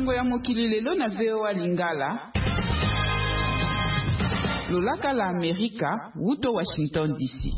Sango ya mokili lelo na VOA Lingala. Lolaka la Amerika, wuto Washington DC.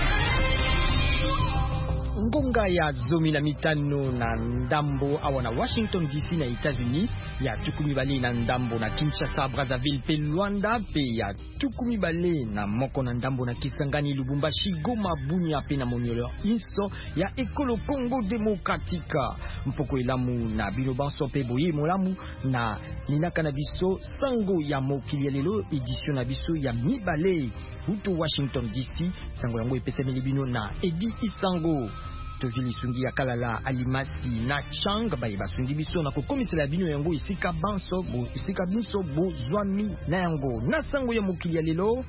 Ngonga ya zomi na mitano na ndambo awa na Washington DC na Etats-Unis, ya tukumi bale na ndambo na Kinshasa, Brazzaville pe Luanda, pe ya tukumi bale na moko na ndambo na Kisangani, Lubumbashi, Goma, Bunia pe na Moniolo Inso ya Ekolo Congo Demokratika. Mpoko elamu na bino banso pe boye molamu na ninaka na biso sango ya mokili lelo edition na biso ya mibale huto Washington DC. Sango yango epesemeli bino na Edi Isango. Tojili sungi ya kalala alimasi na chang baye basundi biso na kokomisela bino yango isika binso bo zwami na yango na sango ya mokili lelo.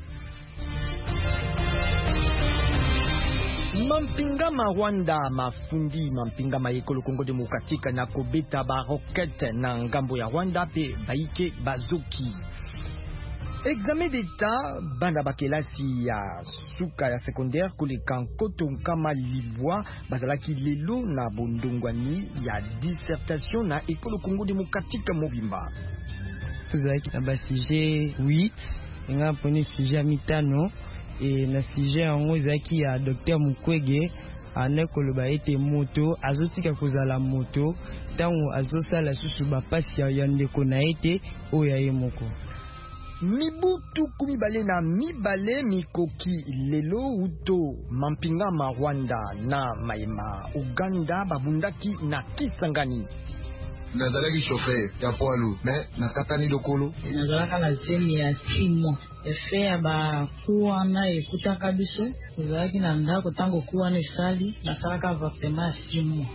Mampinga ma Rwanda mafundi mampinga ma Ekolo Congo Demokratika na kobeta ba roquette na ngambo ya Rwanda pe baike bazoki. Examen d'état banda bakelasi ya suka ya secondaire koleka nkoto nkama libwa bazalaki lelo na bondongwani ya dissertation na Ekolo Congo Demokratika mobimba. Tuzaki na ba sujet 8 nga poni sujet mitano et na sujet yango zaki ya Dr Mukwege ane koloba ete moto azotika kozala moto tango azosala susu ba pasi ya ndeko na ete oya ye moko. Mibutu kumibale na mibale mikoki lelo uto mampinga ma Rwanda na maema Uganda babundaki na Kisangani. Nazalaki chauffeur ya poilu mais nakatani lokolo. Nazalaka na zemi ya 6 mois. Efe ya ba kuwa na ekutaka biso. Nazalaki na ndako tango kuwa na esali nasalaka avortement 6 mois.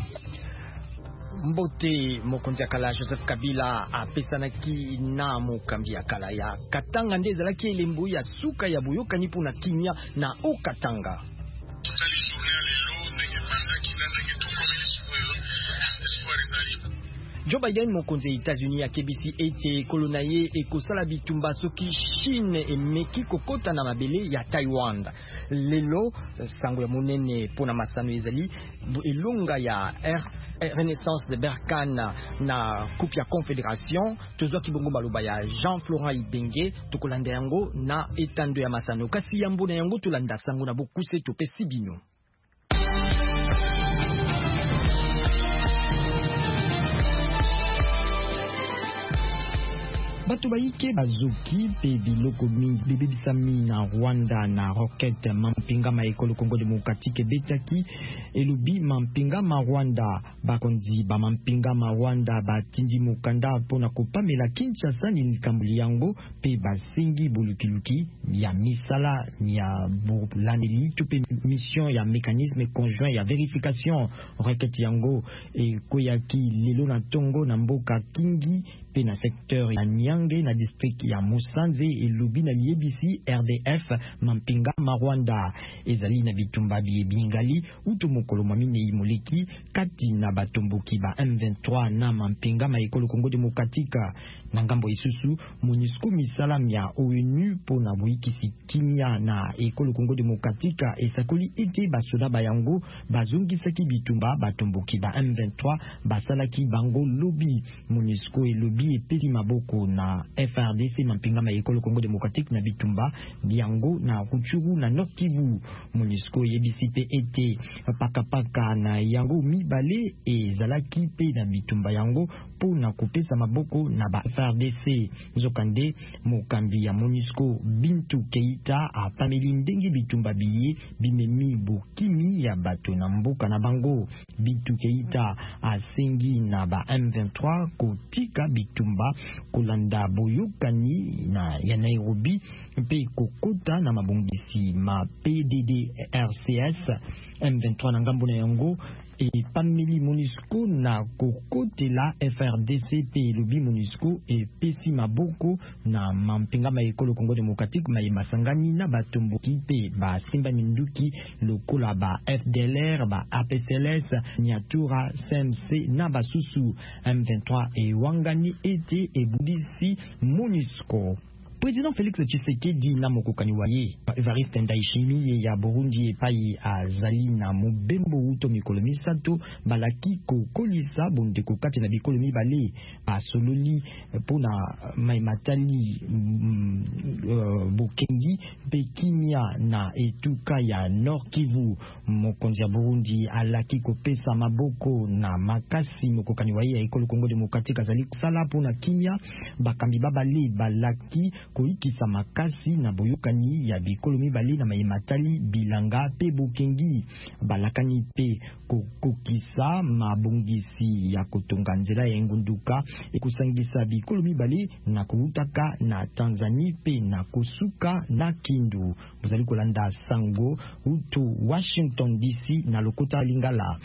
Mbote mokonzi akala Joseph Kabila apesanaki na mokambi akala ya Katanga nde ezalaki elembo ya suka ya boyokani mpona kimia na Okatanga. Joe Biden mokonzi Etats-Unis akebisi ete kolona ye ekosala bitumba soki Chine emeki kokota na mabele ya Taiwan. Lelo sango ya monene pona masano ezali elonga ya Renaissance de Berkane na coupe ya Confédération. Tozwa kibongo baloba ya Jean-Florent Ibenge tokolanda yango na etando ya masano kasi yambo na yango tolanda sango na bokuse topesi bino. Bato baike bazoki pe biloko mingi bebebisami na Rwanda na roquette mampinga ma Ekolo Congo Demokratika betaki elubi mampinga ma Rwanda bakonzi ba mampinga ma Rwanda batindi mokanda pona kopamela Kinshasa ni likambuli yango pe basengi bulukiluki ya misala ya bulaneli tupe mission ya mécanisme conjoint ya vérification roquette yango e koyaki lelo na tongo na mboka Kingi pe na secteur ya Nyange na district ya Musanze elubi na liebisi RDF mampinga ma Rwanda ezali na bitumba bingali uto mokolo mamine imoleki kati na batomboki ba M23 na mampinga ma Ekolo Congo Demokratika na ngambo isusu MONUSCO misalam ya ONU po na buikisi kimia na Ekolo Congo Demokratika esakoli ete basoda bayango bazongisaki bitumba batomboki ba M23 basalaki bango lobby MONUSCO elobi epeli maboko na FRDC mampinga ma Ekolo Congo Demokratika na bitumba biango na Rutshuru na Nord Kivu. MONUSCO yebisi pe ete pakapaka na yango mibale ezalaki pe na bitumba yango po na kopesa maboko na ba FRDC. Nzokande mokambi ya MONUSCO Bintu Keita apameli ndenge bitumba biye bimemi bokimi ya bato na mboka na bango. Bintu Keita asengi na ba M23 kotika bitumba kolanda boyokani na ya Nairobi pe kokota na mabongisi ma PDDRCS M23 na ngambo na yango e pameli MONUSCO na kokotela FRDC pe lobi MONUSCO e pesi maboko na mampinga ma Ekolo Congo Demokratika ma masangani na batomboki pe ba simba minduki lokola ba FDLR ba APCLS Nyatura CMC na basusu M23 e wangani ete ebudisi MONUSCO. Président Félix Tshisekedi na mokokani waye Evariste Ndayishimiye ya Burundi epai azali na mobembo uto mikolo misato balaki kokolisa bondeko kati na bikolo mibale asololi pona maimatali Bukengi pe kimia na etuka ya Nord Kivu. Mokonzi ya Burundi alaki kopesa maboko na makasi mokokani waye ya ekolo Kongo Demokratike azali kusala pona kimia bakambi babale balaki koikisa makasi na boyokani ya bikolo mibale na maimatali Bilanga pe Bukengi balakani pe kokokisa mabongisi ya kotonga nzela ya ngunduka ekusangisa bikolo mibale na koutaka na Tanzania pe na kosuka na Kindu. Bozali kolanda sango uto Washington DC na lokota Lingala.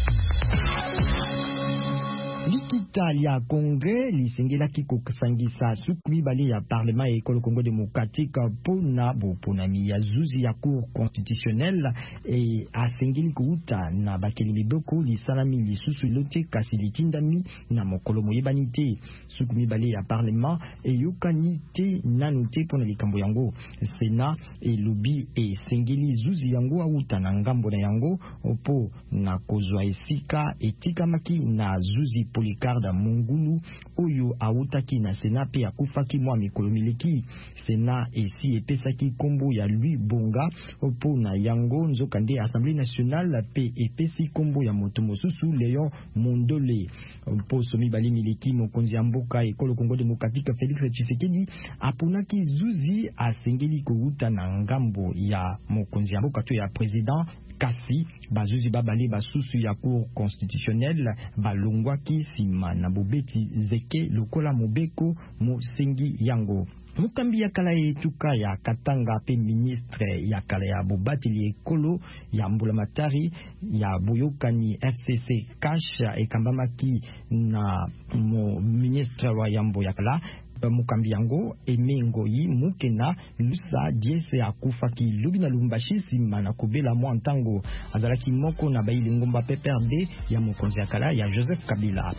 Likita ya Kongre lisengelaki kokasangisa suku mibale ya Parlement ya ekolo Kongo Demokratike pona boponami ya zuzi ya Cour constitutionnelle e asengeli kouta na bakeli miboko lisalami lisusu lote kasi litindami na mokolo moyebani te. Suku mibale ya Parlement eyokani te nanu te pona likambo yango. Sena elobi esengeli zuzi yango auta na ngambo na yango opo na kozwa esika etikamaki na zuzi Polikarda Mungulu oyo autaki na Sena pe akufaki mwa mikolo mileki. Sena esi epesaki kombo ya Louis Bonga opo na yango nzokande Assemblée nationale pe epesi kombo ya moto mosusu Léon Mondole. Poso mibali mileki mokonzi ya mboka ekolo Kongo Demokratike Félix Tshisekedi aponaki zuzi asengeli kouta na ngambo ya mokonzi ya mboka to ya président kasi bazuzi babale basusu ya Cour constitutionnelle balongwaki sima na bobeti zeke lokola mobeko mosengi yango. Mukambi ya kala etuka ya Katanga pe ministre ya kala ya bobateli ekolo ya mbulamatari ya boyokani FCC Cash ekambamaki na ministre wa yambo ya kala mukambi yango emengo yi mukena lusa diese akufaki lubi na Lumbashi sima na kobela mwa ntango azalaki moko na baili ngomba PPRD ya mokonzi ya kala ya Joseph Kabila.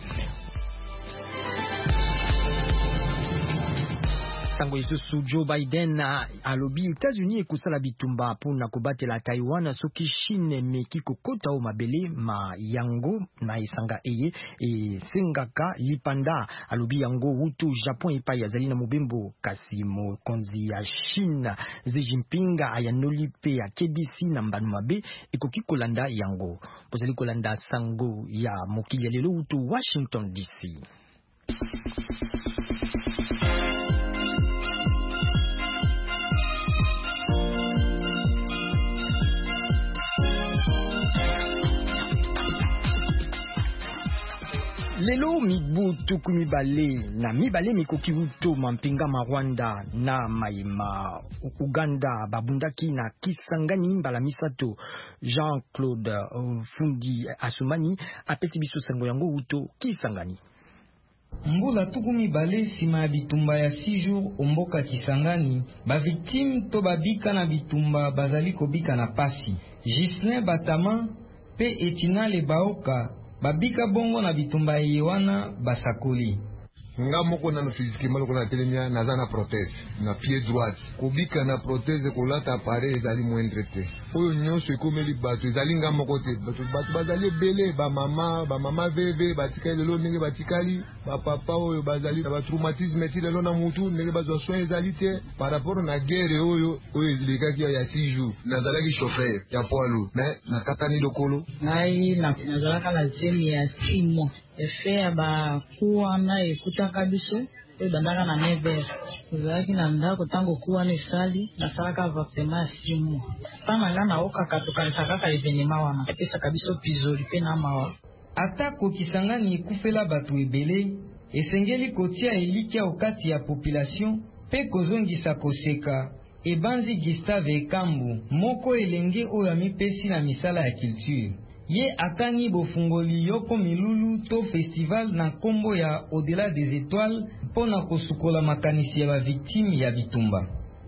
Tango isusu Joe Biden alobi États-Unis ekusala bitumba pona kobatela Taiwan soki Chine meki kokota o mabele ma yango na isanga eye sengaka lipanda. Alobi yango utu Japon epai azali na mobembo kasi mokonzi ya Chine Xi Jinping ayanoli pe akebisi na mbanu mabe ekoki kolanda yango. Pozali kolanda sango ya mokili ya lelo utu Washington DC. Lelo mibu tuku mibale na mibale mikoki uto mampinga ma Rwanda na maima Uganda babundaki na Kisangani mbala misato. Jean-Claude Fundi Asumani apesi biso sango yango uto Kisangani. Mbula tuku mibale sima ya bitumba ya 6 jours omboka Kisangani, ba victime to babika na bitumba bazali kobika na pasi. Gislin Batama pe Etinale Baoka babika bongo na bitumba yewana basakoli. Nga moko na fizikima loko na telemia nazana protège na pied droite kobika na protège kolata appareil ezali moindre te oyo nyonso ekomeli bato ezali nga moko te bato bazali bele ba mama veve batikali lelo ndenge batikali ba papa oyo bazali na ba traumatisme ti lelo na mutu ndenge bazwa soin ezali te par rapport na guerre oyo elekaki ya 6 jours nazalaki chauffeur ya poids mais nakatani lokolo ngai nazalaka na zemi ya 6 mois efe ba kuwana ekutaka biso ebandaka na 9 heures ezalaki na ndako tango kuwana esali nasalaka avortement ya 6 mois mpana nga naokaka tokanisa kaka evenema wana epesaka biso pizoli mpe na mawa. Ata Kisangani ekufela bato ebele esengeli kotia elikia okati ya population pe kozongisa koseka. Ebanzi Gustave Ekambu moko elenge oyo amipesi na misala ya culture. Ye akani bofungoli yoko milulu to festival na kombo ya Au-delà des étoiles pona kosukola makanisi ya ba victime ya bitumba.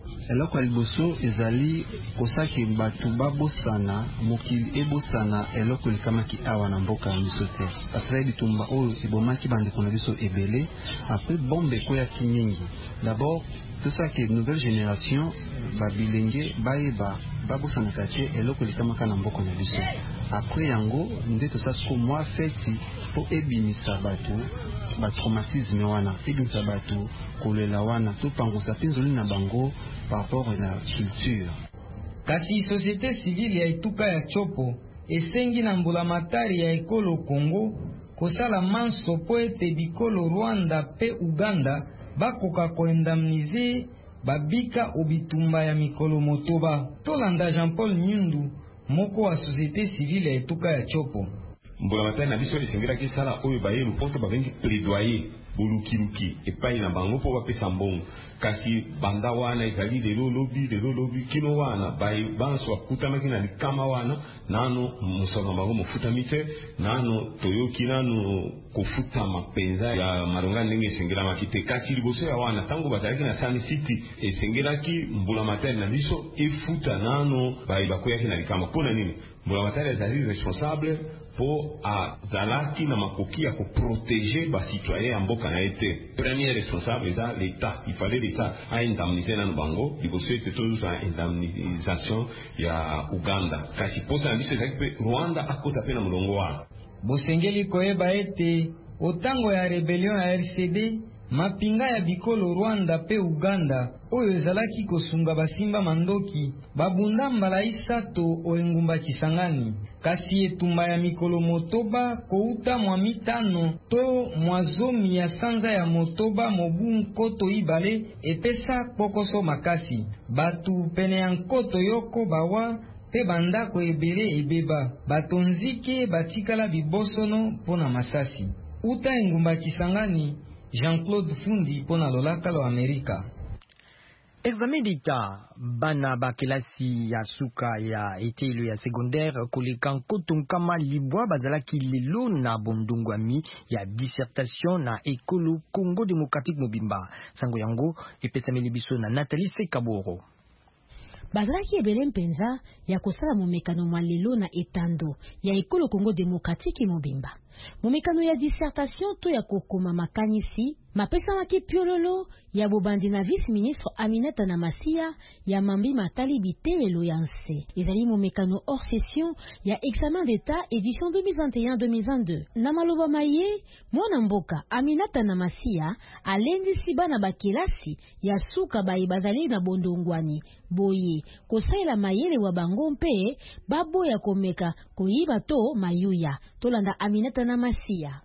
eloko liboso ezali kosaki batu babosana mokili ebosana eloko likamaki awa na mboka ya biso te parce bitumba oyo ebomaki bandeko na biso ebele après bombe ekoyaki mingi. D'abord tosaki nouvelle génération babilenge bayeba babosanaka te eloko likamaka na mboka na biso. Après yango nde tosasiko mwa feti po ebimisa batu batraumatisme wana, ebimisa batu kolela wana topangusa pinzoli na bango par rapport à la culture. Kasi société civile ya etuka ya Chopo esengi na mbulamatari ya ekolo Congo kosala manso po ete bikolo Rwanda pe Uganda bakoka koindemnize babika obitumba ya mikolo motoba. Tolanda Jean-Paul Nyundu, moko wa société civile ya etuka ya Chopo. Mbulamatari na biso esengela kisala oyo baye lupoto bavengi plaidoyer bolukiluki epai na bango po bapesa mbongo. Kasi banda wana ezali lelo lobi kino wana bai banso akutamaki na likama wana nano musoma bango mofutami te nano toyoki nano kofuta mapenza ya maronga ndenge esengelamaki te. Kasi liboso ya wana tango bazalaki na Sun City esengelaki mbulamatari na biso efuta nano bai bakoyaki na likama. Pona nini? Mbulamatari ezali responsable po azalaki na makoki ya protéger ba citoyen ya mboka na ete. Premier responsable eza l'État. Il fallait l'État a indemniser na bango liboso ete tozusa indemnisation ya Uganda. Kasi posa na biso ezalaki pe Rwanda akota pe na mulongo wana. Bosengeli koyeba ete otango ya rebellion ya RCD mapinga ya bikolo Rwanda pe Uganda oyo ezalaki kosunga basimba mandoki babunda mbala isato oengumba Kisangani. Kasi etumba ya mikolo motoba kouta mwa mitano to mwazomi ya sanza ya motoba mobu nkoto ibale epesa pokoso makasi. Batu pene ya nkoto yoko bawa pe bandako ebele ebeba. Batonzike batikala bibosono pona masasi. Uta engumba Kisangani, Jean-Claude Fundi pona lolakalo Amerika. Examen d'État bana bakelasi ya suka ya etelo ya secondaire koleka nkoto nkama libwa bazalaki lelo na bondungwami ya dissertation na ekolo Congo Démocratique Mobimba. Sango yango epesameli biso na Nathalie Sekaboro. Bazalaki ebele mpenza ya kosala momekano mwa lelo na etando ya ekolo Congo Démocratique Mobimba. Momekano ya dissertation to ya kokoma makanisi mapesamaki piololo ya bobandi na vice-ministre Aminata Namasia ya mambi matali bitelelo ya nse. Ezali momekano hors session ya examen d'état édition 2021-2022. Na maloba maye, mwana mboka Aminata Namasia alendisi bana bakelasi ya suka bayi bazali na bondongwani. Boye, kosaila mayele wa bango mpe, babo ya komeka koyiba to mayuya. Tolanda Aminata Namasia.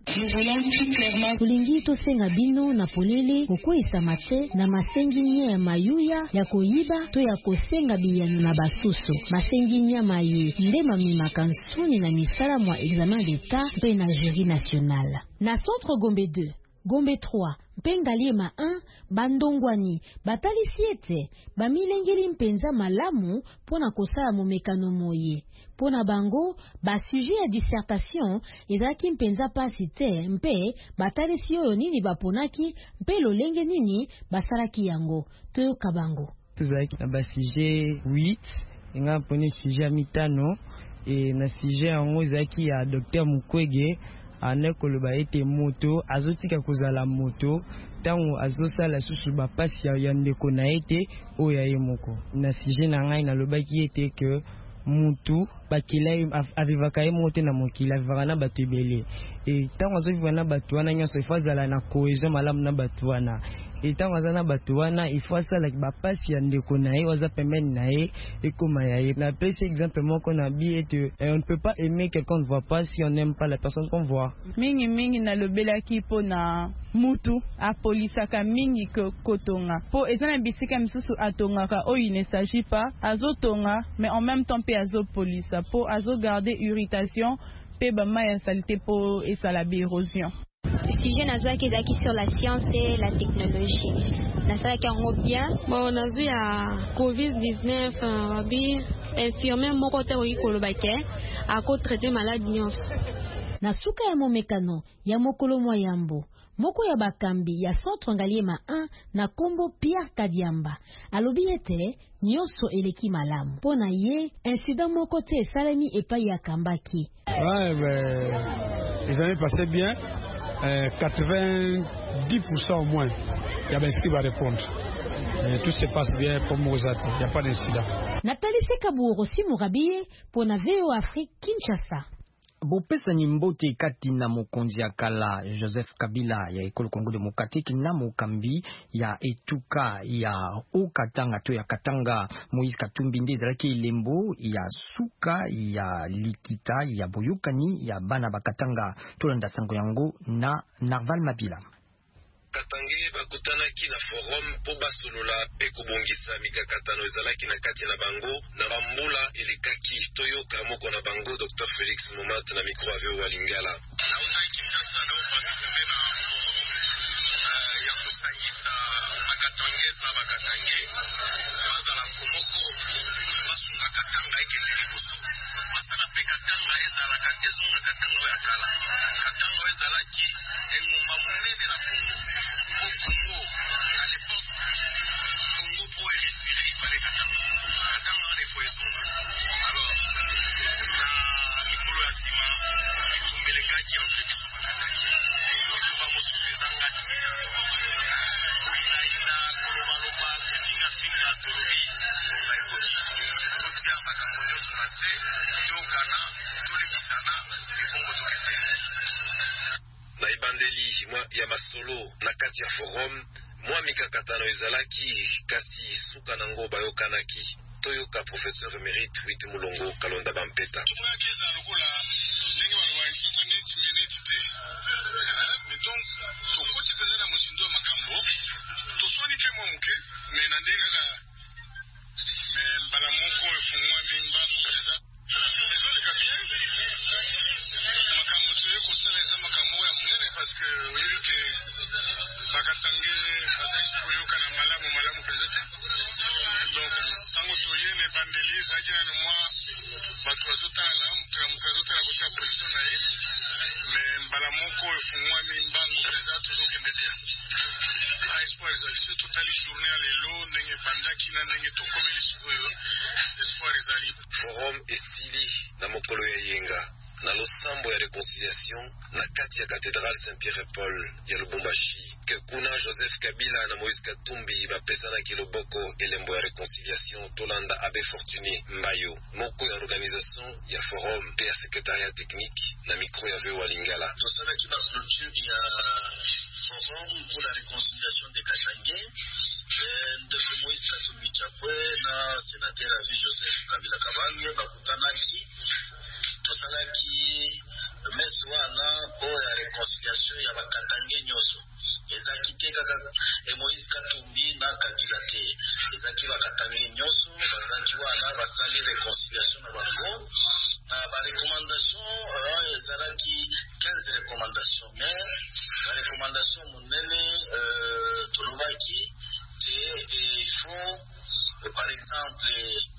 Tulingi to senga bino na polele kokoisa mate na masengi nye ya mayuya ya koyiba to ya kosenga biyanu na basusu. Masengi nye maye nde mamimaka nsuni na misala mwa examen d'état mpe na jury national. Na centre Gombe 2, Gombe 3, Pengaliema 1, bandongwani, batalisi ete, bamilengeli mpenza malamu pona kosala momekano moye. Pona bango, sujet ya dissertation, ezaki mpenza pasi te, mpe, batalisi oyo nini baponaki, mpe lolenge nini, basalaki yango. Toyoka bango. Tuzaki na sujet 8, nga poni sujet mitano, e na sujet yango ezaki ya Dr. Mukwege, ane koloba ete moto azotika kozala moto tango azosala susu bapasi ya ndeko na ete oyo ye moko. Na sujet na ngai nalobaki ete ke mutu bakila avivaka ye mote na mokili avivaka na bato ebele e tango azovivaka na bato wana nyonso ifo azala na cohésion malamu na bato wana e tango aza na bato wana ifo asala bapasi ya ndeko na ye waza pembeni na ye ekoma ya ye. Napesi exemple moko na bi ete on ne peut pas aimer quelqu'un qu'on ne voit pas si on n'aime pas la personne qu'on voit. Mingi nalobelaki po na mutu apolisaka mingi kotonga po ezana bisika misusu atongaka oyo il ne s'agit pas azotonga mais en même temps pe azopolisa po azogarder irritation pe bama ya salité po esala bi érosion. Sujet nazwaki ezalaki sur la science et la technologie. Nasalaki yango bien. Bon, nazwi ya COVID-19 abi infirmier moko te oyi kolobake ako traiter malade nyonso. Na suka ya momekano ya mokolo mwa yambo, moko ya bakambi ya Centre Ngaliema 1 na kombo Pierre Kadiamba alobi ete nyonso eleki malamu mpona ye incident moko te esalemi epai ya kambaki. Les années passaient bien, 90% au moins. Il y a inscrit va répondre. Tout se passe bien pour Mozart, il n'y a pas d'incident. Nathalie Sekabou aussi Mourabie pour na VO Afrique Kinshasa. Bopesa Nimbote kati na mokonzi ya kala Joseph Kabila ya ekolo Kongo Demokratiki na mokambi ya etuka ya Okatanga to ya Katanga Moïse Katumbi nde ezalaki elembo ya suka ya likita ya boyokani ya bana bakatanga tolanda sango yango na Narval Mapila. Katange bakutanaki na forum po basolola pe kobongisa mikakatano ezalaki na kati na bango na bambula elekaki toyoka moko na bango Dr Félix Momat na micro ave wa Lingala. Na ibandeli mwa ya masolo na kati ya forum mwa mikakatano ezalaki kasi suka nango bayokanaki toyoka professeur émérite Wit Mulongo Kalonda Bampeta. Forum estili na mokolo ya yenga na losambo ya réconciliation na kati ya cathédrale Saint-Pierre et Paul ya Lubumbashi ke kuna Joseph Kabila na Moïse Katumbi bapesana kiloboko elembo ya réconciliation tolanda Abbé Fortuné Mbayo moko ya organisation ya forum pe ya secrétariat technique na micro ya Veo Lingala. Tosala ki ba clôture ya forum pour la réconciliation de Katangé de Moïse Katumbi Chapwe na sénateur Avi Joseph Kabila Kabange bakutanaki tosalaki messe wana po ya réconciliation ya bakatange nyoso ezaki te kaka Moïse Katumbi na Kabila te ezaki bakatange nyoso bazaki wana basali réconciliation na bango na ba recommandation ezalaki 15 recommandations mais ba recommandation munene tolobaki te il faut par exemple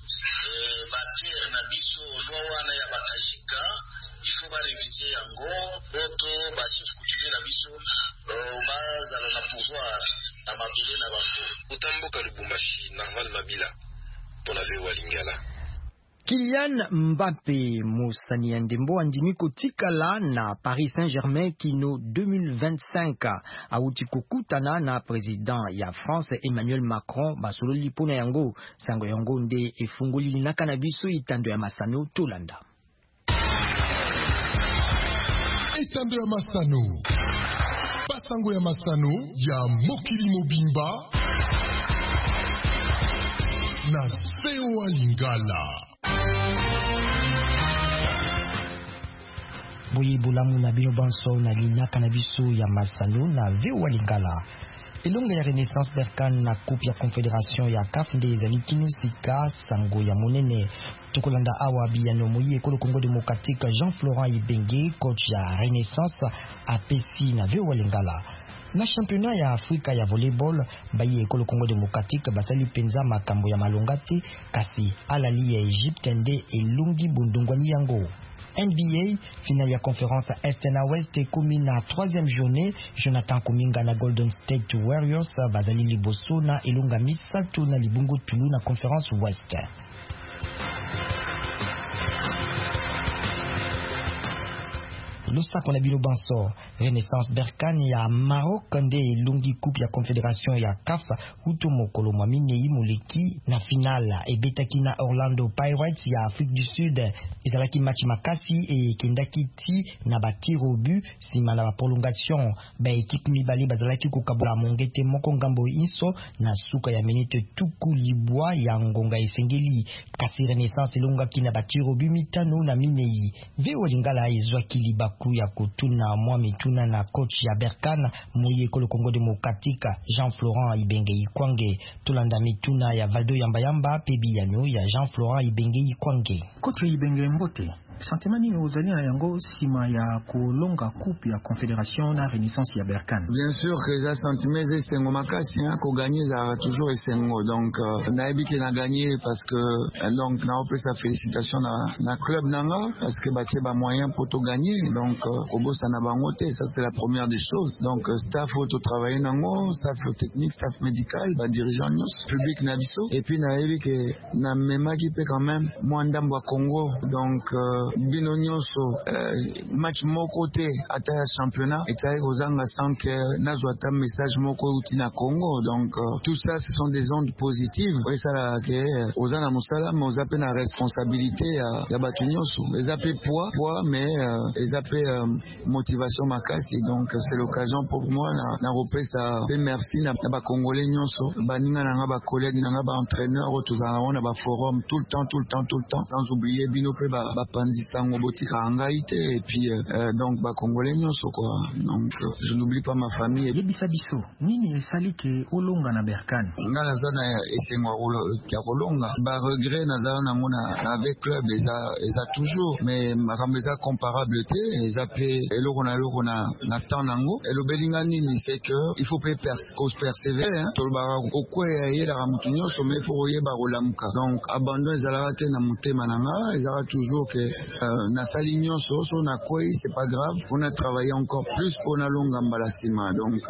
bater na biso loi wana ya bakajika il faut réviser yango boto ba chef coutumier na biso bazala na pouvoir na mabele na bango utamboka Lubumbashi Narval Mabila pona Veo Lingala. Kylian Mbappé Moussani Ndembo andimi kotikala na Paris Saint-Germain kino 2025 auti kokutana na président ya France Emmanuel Macron basololi pona yango sango yango nde efungoli linaka na biso itando ya masano tolanda. Itando ya masano basango ya masano ya mokili mobimba na Veo Lingala. Boye bolamu na bino banso na linaka na biso ya masano na Veo Lingala. Elonga ya Renaissance Berkane na coupe ya Confédération ya CAF nde ezali kinusika sango ya monene tokolanda awa biyano moyi ekolo Congo Démocratique Jean-Florent Ibenge coach ya Renaissance apesi na Veo Lingala. Na championnat ya Afrika ya volleyball bayi ekolo Congo Démocratique basali penza makambo ya malongate kasi alali ya Egypte nde elungi bundungwani yango. NBA, finale ya conférence Est na West ekomi na 3e journée. Jonathan Kuminga na Golden State Warriors bazali liboso na elonga misato na libungu tulu na conférence West. Lusaka na bino banso Renaissance Berkane ya Maroc nde elongi coupe ya confédération ya CAF uto mokolo mwa minei moleki na finale ebetaki na Orlando Pirates ya Afrique du Sud. Ezalaki match makasi e kendaki ti na batiro au but sima na prolongation. Ba équipe mibale bazalaki kokabola mongete moko ngambo inso na suka ya minute tuku libwa ya ngonga esengeli. Kasi Renaissance elongaki na batiro au but mitano na minei. Veo lingala ezwaki liba ya kutuna mwa mituna na coach ya Berkane moye ekolo Congo Démocratique Jean-Florent Ibenge Ikwange tulanda mituna ya Valdo Yamba pebi yanyo ya Jean-Florent Ibenge Ikwange. Coach Ibenge Mbote sentiment nini ozali na yango sima ya kolonga coupe ya confédération na Renaissance ya Berkane? Bien sûr que ça sentiment c'est sengo makasi ko gagner ça toujours sengo donc na ebiki na gagner parce que donc na opé sa félicitation na club nanga parce que batie ba moyen pour tout gagner donc obosa na bangote ça c'est la première des choses donc staff auto travailler nango staff technique staff médical ba dirigeant public na biso et puis na ebiki na mema qui peut quand même moi ndambo Congo donc bino nyonso match moko te ata ya championnat etali kozanga sans que nazwa ta message moko uti na Congo donc tout ça ce sont des ondes positives et ça la que ozana musala mais ozape na responsabilité ya batu nyonso ezape poids mais ezape motivation makasi donc c'est l'occasion pour moi na repesa pe merci na ba congolais nyonso baninga na ba collègues na ba entraîneur tozana na ba forum tout le temps sans oublier bino pe ba pandi sango botika angaite et puis donc ba congolais nyonso quoi donc je n'oublie pas ma famille et bisa biso nini esali ke olonga na Berkane ngana zana esengo ya kolonga ba regret na zana mona avec club eza toujours mais makameza comparable te eza pe eloko na temps nango elo belinga nini c'est que il faut pas persévérer hein to ba okwe yela ramutu nyonso mais faut yeba kolamuka donc abandon ezala te na mutema nanga ezala toujours que na sali nyonso so na koi c'est pas grave on a travaillé encore plus pour na longa mbalasima donc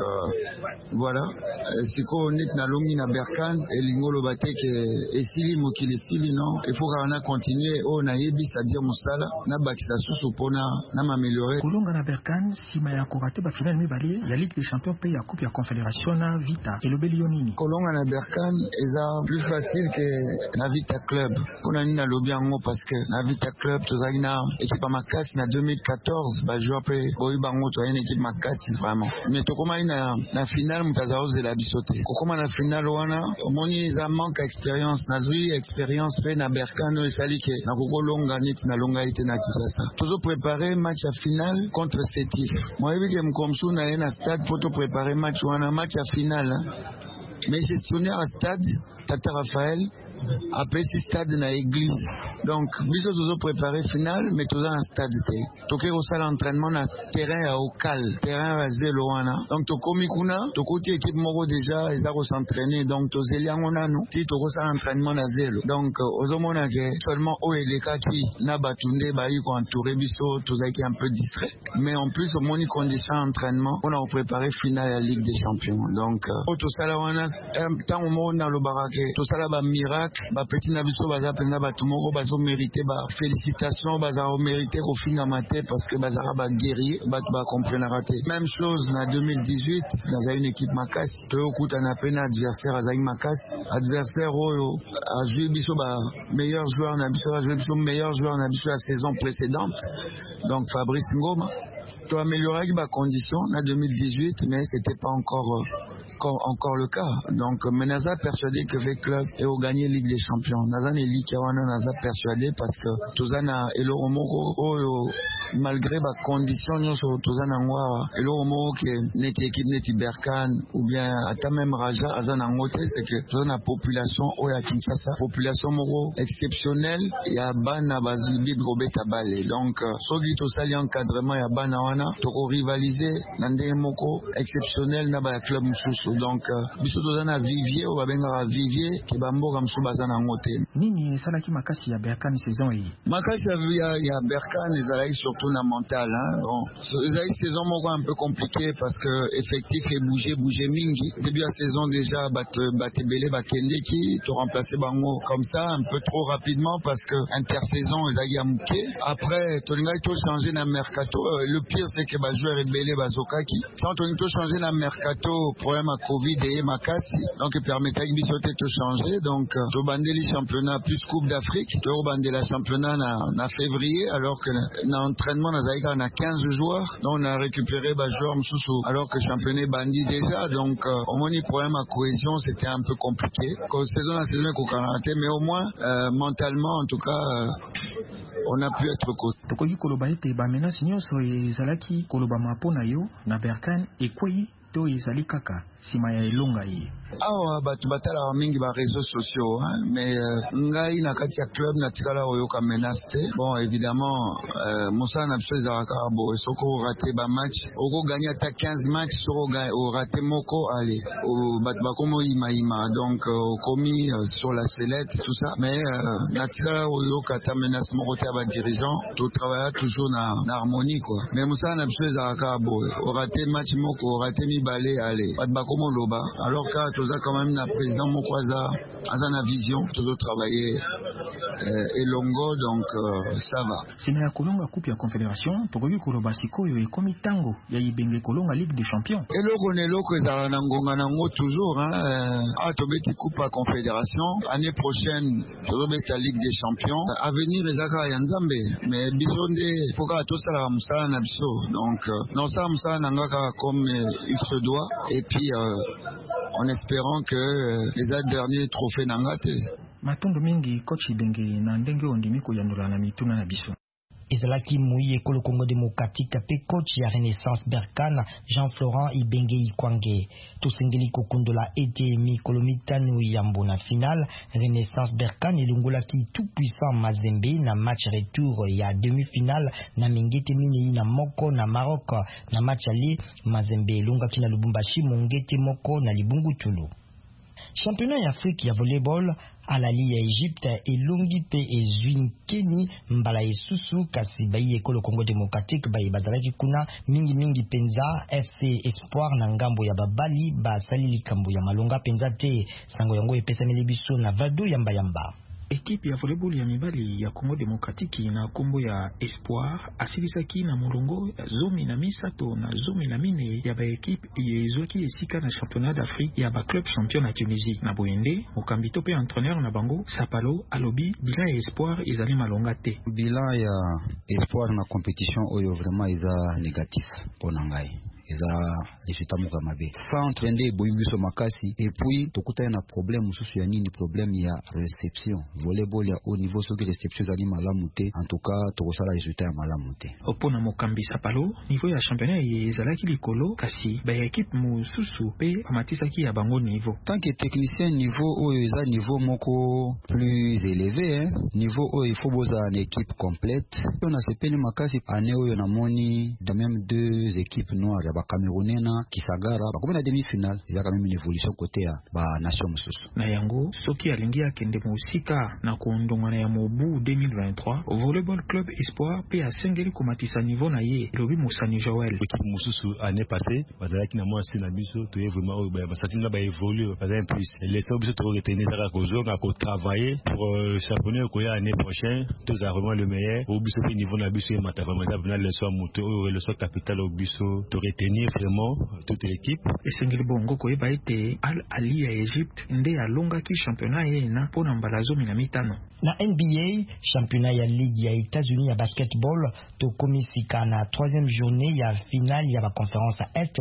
voilà siko nit na longi na Berkane elingolo bateke esili mokili sili non il faut qu'on a continuer on a yebi c'est-à-dire musala na bakisa susu pona na m'améliorer kolonga na Berkane sima ya korate ba finale mibale ya Ligue des Champions pe ya Coupe ya Confédération na Vita elobeli yonini kolonga na Berkane eza plus facile que na Vita Club pona ni na lobi yango parce que na Vita Club tozali na équipe makasi na 2014 ba joueur pe boyi bango to une équipe makasi vraiment mais to koma na finale mutazaoze la bisote kokoma na finale wana omoni za manque expérience na zui expérience pe na Berkane esali ke na kokolonga nit na longa ite na Kinshasa tozo préparer match à finale contre Sétif moi yebi ke mkomsu na na stade pour to préparer match wana match à finale mais c'est sonné à stade Tata Raphaël après ce stade na église donc biso tozo préparer finale mais tozo en stade te toke au salle entraînement na terrain au cal terrain à zéro wana donc tokomi kuna tokoti équipe moko déjà eza ko s'entraîner donc tozeli yango nanu ti toko salle entraînement na zéro donc ozomona ke seulement o eleka ki na batunde ba yi ko entourer biso tozaki un peu distrait mais en plus au moni condition entraînement on a préparé finale à Ligue des Champions donc to sala wana tant au monde dans le barake to sala ba miracle ba petit na biso baza pena ba tumoko bazo mériter ba félicitations baza mériter ko finga maté parce que baza ba guerrier ba comprendre raté même chose na 2018 dans une équipe makasi to okuta na pena adversaire azaki makasi adversaire oyo a joué biso ba meilleur joueur na biso a joué biso meilleur joueur na biso la saison précédente donc Fabrice Ngoma to améliorer ba conditions na 2018 mais c'était pas encore le cas donc Menaza persuadé que le club est au gagner Ligue des Champions Nazan et Ligue Wana Naza persuadé parce que Tozana et le Romoko malgré ba condition nyonso tozana ngwa elo mo ke neti équipe neti Berkane ou bien ata même Raja azana ngote c'est que tozana population oya Kinshasa population moko exceptionnelle ya bana bazibi robeta bale donc soki tosali encadrement ya bana wana toko rivaliser na ndenge moko exceptionnel na ba club mususu donc biso tozana vivier o babenga vivier ke bamboka mususu bazana ngote nini esalaki makasi ya Berkane saison hii makasi ya Berkane ezalaki surtout na mental bon ezalaki saison moko un peu compliqué parce que effectif et bouger mingi début la saison déjà batebele bakendeki to remplacer bango comme ça un peu trop rapidement parce que intersaison ezalaki ya muke après tolingai to changer na mercato le pire c'est que ba joueur ebele bazokaki quand on to changer na mercato problème à Covid et makasi donc permettait biso te to changer donc to bandeli championnat plus coupe d'Afrique to bandela championnat na février alors que na entraînement na zaïka na 15 joueurs donc on a récupéré ba joueur mususu alors que championnat bandi déjà donc au moins le problème à cohésion c'était un peu compliqué quand saison la saison ko karaté mais au moins mentalement en tout cas on a pu être coach tokoki koloba ete ba menace nyonso ezalaki koloba mapona yo na Berkane ekwei to ezali kaka sima ya elonga hii awa batu batala mingi ba réseaux sociaux mais ngai na kati ya club na tikala oyoka menace te bon évidemment Moussa na biso ezalaka bo soko raté ba match oko gagner ata 15 matchs soko o raté moko allez batu bakomo ima donc komi sur la sellette tout ça mais na tikala oyoka ta menace moko te ba dirigeant to travailler toujours na harmonie quoi mais Moussa na biso ezalaka bo o raté match moko o raté mibale allez batu comme Loba alors que tu as quand même un président Mokwaza a une vision tu dois travailler et longo donc ça va c'est na kolonga coupe ya confédération tokoki koloba sikoyo ekomi tango ya ibenge kolonga ligue des champions eloko ne loko ezala na ngonga nango toujours tobeti coupe ya confédération année prochaine tozobeta ligue des champions avenir ezaka ya nzambe mais biso nde foka tosala musala na biso donc non ça musala nangaka comme il se doit et puis en espérant que les derniers trophées n'angate. Matondo mingi coach Ibenge na ndenge ondimi ko yanula na mituna na biso. ezalaki moi ekolo Congo démocratique pe coach ya Renaissance Berkane Jean-Florent Ibenge Ikwange tosengeli kokundola ete mikolo mitano ya mbona final Renaissance Berkane elongolaki tout puissant Mazembe na match retour ya demi-finale na Mingete minei na moko na Maroc na match ali Mazembe elongaki na Lubumbashi Mongete moko na Libungutulu. Championnat d'Afrique ya volleyball alali ya Egypte elongi pe ezwin Keni mbala esusu kasi bayi ekolo Congo démocratique bayi bazalaki kuna mingi penza FC Espoir na ngambo ya babali basali likambo ya malonga penza te sango yango epesameli biso na vado yamba. Équipe ya volleyball ya mibali ya Congo démocratique na kombo ya Espoir asilisaki na molongo ya zomi na misato na zomi na mine ya ba équipe ezwaki esika na championnat d'Afrique ya ba club champion na Tunisie na boyende mokambito pe entraîneur na bango Sapalo alobi bilan ya Espoir ezali malonga te. Bilan ya Espoir na compétition oyo vraiment eza négatif pona ngai. eza résultat moko mabe centre nde boyibiso makasi et puis tokuta na problème mususu ya nini problème ya réception volleyball ya haut niveau soki réception zali malamu te en tout cas tokosala résultat ya malamu te opona mokambi Sapalo niveau ya championnat ezalaki likolo kasi ba équipe mususu pe amatisaki ya bango niveau tant que technicien niveau oyo eza niveau moko plus élevé niveau oyo il faut boza une équipe complète on a sepeni makasi année oyo na moni de même deux équipes noires ya ba Camerounais na Kisagara ba comme na demi-finale il y a quand même une évolution côté ya ba nation mususu na yango soki alingi akende musika na kondongana ya mobu 2023 volleyball club Espoir pe asengeli komatisa niveau na ye lobi Musani Joël équipe mususu année passée bazalaki na moi na biso to vraiment ba satina ba évoluer ba un plus laisser biso to retenir ça kozo na ko travailler pour championnat ko ya année prochaine tous a vraiment le meilleur au biso pe niveau na biso et mata vraiment ça le soir moto le soir capital au biso to retenir vraiment toute l'équipe esengeli bongo ko eba ete Al Ali ya Egypte nde alonga ki championnat ye na pona mbalazo mitano na NBA championnat ya ligue ya États-Unis ya basketball to komisika na 3e journée ya finale ya ba conférence Est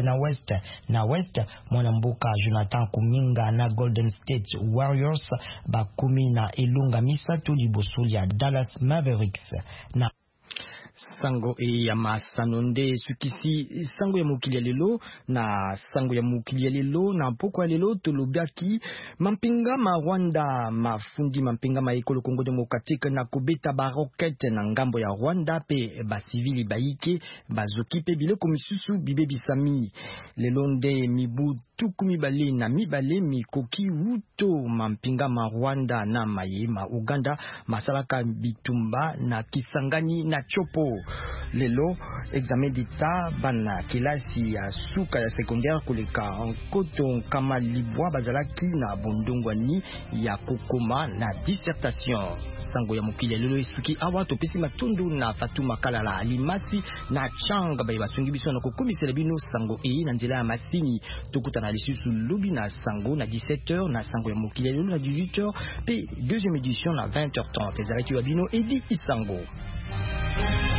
na West mwana mboka Jonathan Kuminga na Golden State Warriors ba komi na elonga misato liboso ya Dallas Mavericks na sango ya masanonde sukisi sango ya mokili ya lelo na sango ya mokili ya lelo na poko ya lelo tolobiaki mampinga ma Rwanda mafundi mampinga ma ekolo Kongo Demokratike na kobeta ba roquette na ngambo ya Rwanda pe ba civili baike bazoki pe biloko misusu bibebisami lelo nde mibu tuku mibale na mibale mikoki wuto mampinga ma Rwanda na maye ma Uganda masalaka bitumba na Kisangani na Chopo lelo examen d'etat bana kelasi ya suka ya secondaire koleka nkoto kama libwa bazalaki na bondongwani ya kokoma na dissertation sango ya mokili lelo esuki awa topesi matundu na Fatuma Kalala Alimasi na Changa bayi basungi biso na kokomisela bino sango na nzela ya masini tokutana lisusu lubi na sango na 17h na sango ya mokili lelo na 18h pe deuxième édition na 20h30 ezalaki wa bino Edi Isango.